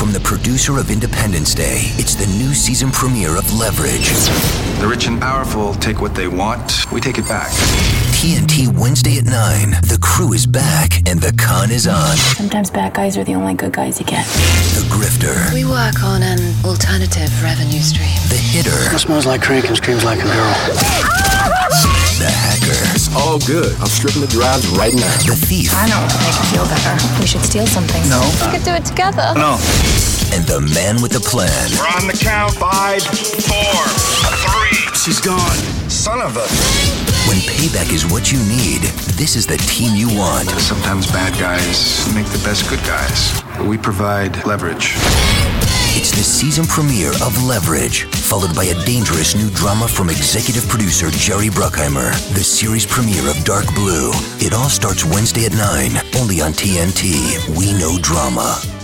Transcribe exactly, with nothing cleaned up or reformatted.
From the producer of Independence Day, it's the new season premiere of Leverage. The rich and powerful take what they want. We take it back. T N T Wednesday at nine. The crew is back and the con is on. Sometimes bad guys are the only good guys you get. The Grifter. We work on an alternative revenue stream. The Hitter. It smells like crank and screams like a girl. The Hacker. It's all good. I'm stripping the drives right now. The Thief. I know what would make you feel better. We should steal something. No. We could do it together. No. And the Man with the Plan. We're on the count. Five, four, three. She's gone. Son of a... When payback is what you need, this is the team you want. Sometimes bad guys make the best good guys. We provide leverage. It's the season premiere of Leverage, followed by a dangerous new drama from executive producer Jerry Bruckheimer. The series premiere of Dark Blue. It all starts Wednesday at nine, only on T N T. We know drama.